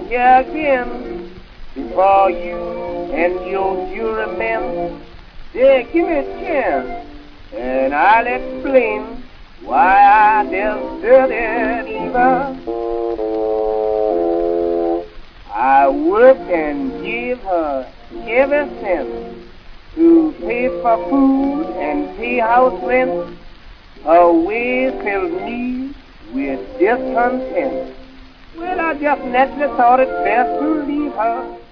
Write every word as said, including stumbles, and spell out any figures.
here again before you and your jurymen. Yeah, give me a chance, and I'll explain why I deserted Eva. I worked and gave her every cent to pay for food and pay house rent. Her ways filled me with discontent. Well, I just naturally thought it best to leave her.